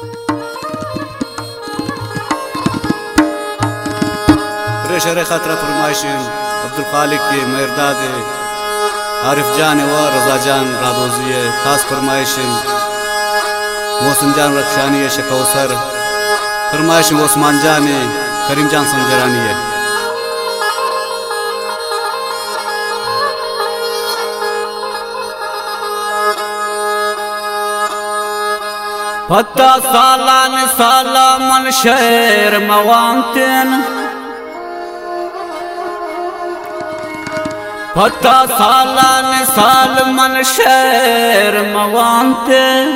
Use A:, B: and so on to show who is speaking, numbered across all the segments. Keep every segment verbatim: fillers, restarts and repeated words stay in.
A: रेशर खतरा फरमाइशिन अब्दुल खालिक के मेरदाद आरिफ जान व रजा जान रादोजी खास फरमाइशिन मोहसिन जान रक्षानी शकौसर फरमाइशिन ओस्मान जान करीम जान समझरानी है।
B: पता सालान साला मन शहर मवांतन पता सालान साल मन शहर मवांतन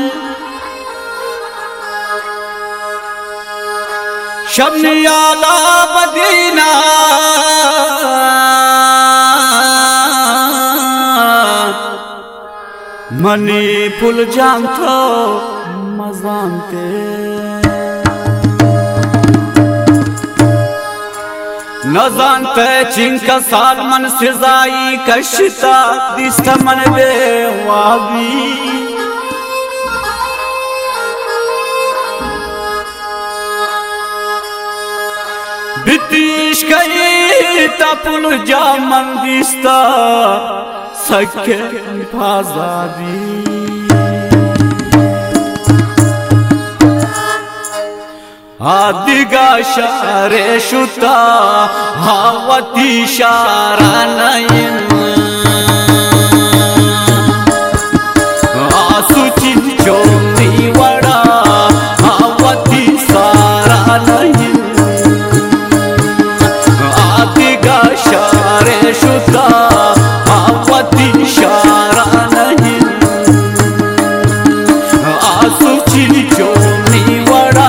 B: शबनियाला मदीना मनी पुल जानतो मजानते न जानते चिंका साल मन सिजाई कशिता दिस्ता मन बेवाबी बितीश कई तपुल जामन दिस्ता सके आजादी आदिगा शारे शुता हावती शारा नयन आसुची चोनी वड़ा हावती सारा नयन आदिगा शारे शुता हावती शारा नयन आसुची चोनी वड़ा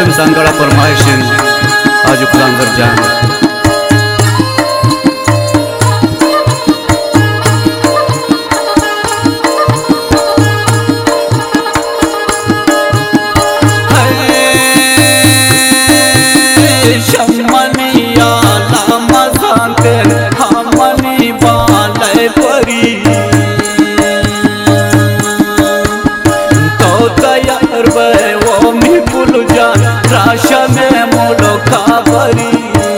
A: हरसन सांगड़ा फरमाइशन आज खुदांदर जान
B: शमनिया लामा सांते हमनी बाले परी तो तैयार वे वो मी पुल जान राशा में मोलो खाबरी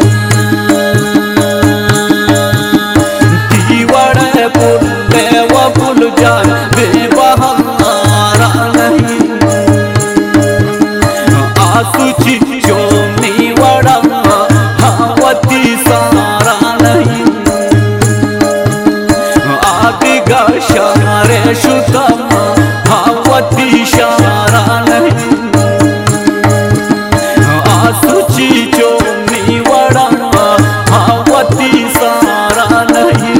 B: दीवाड़े पुल वो पुल जान बेबहारा नहीं आसुची चोमी वड़ा हावती सारा नहीं आदिगा शारे शुतम हावती शारा नहीं आसुची चोमी वड़ा हावती सारा नहीं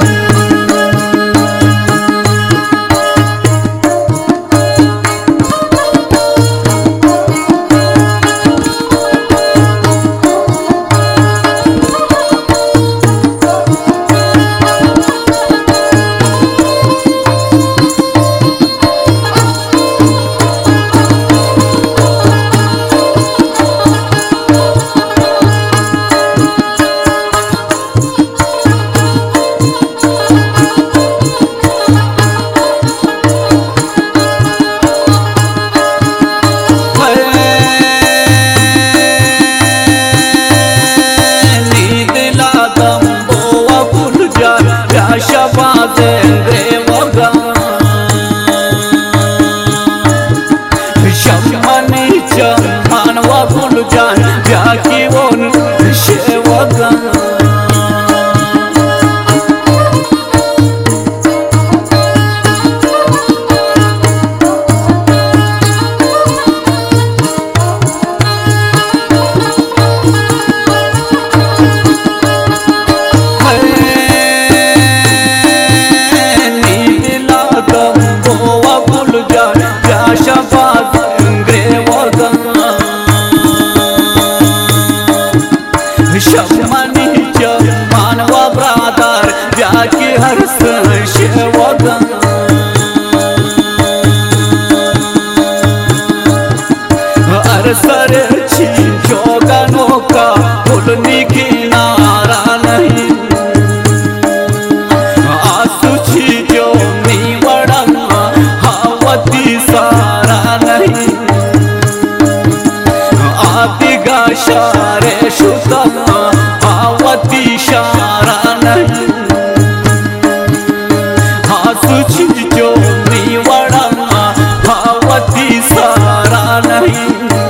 B: शमनी चमान वा गुल जान व्याकी वोन शेवगा शमनी चमान वा ब्रादर व्याकी हर्ष शेवगा अरसर जोगा नौका पुलनी किनारा नहीं आसुची जो मीवड़ा हावती सारा नहीं आदिगा शारे शुतम हावती शारा नहीं आसुची जो मीवड़ा हावती सारा नहीं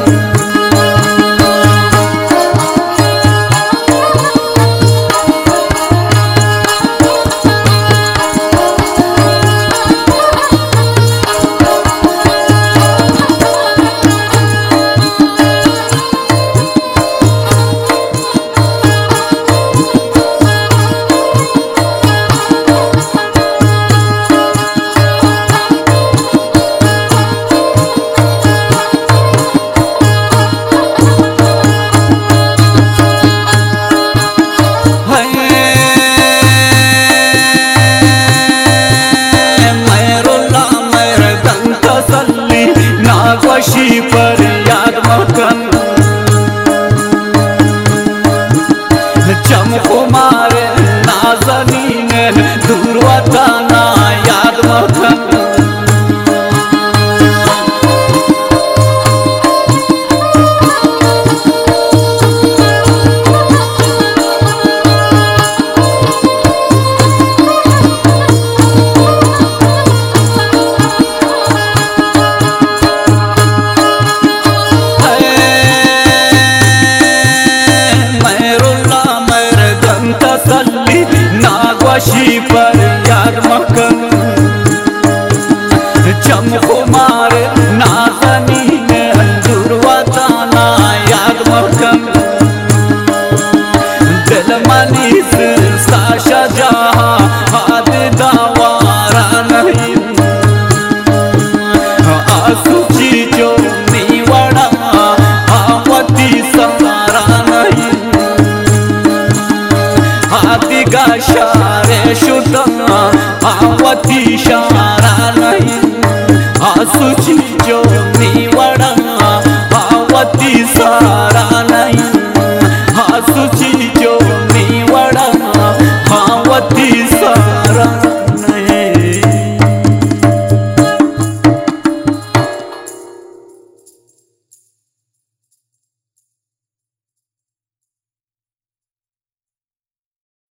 B: नागवशी पर याद मकन चमको मारे नाजनीन दूरवता ना याद मकन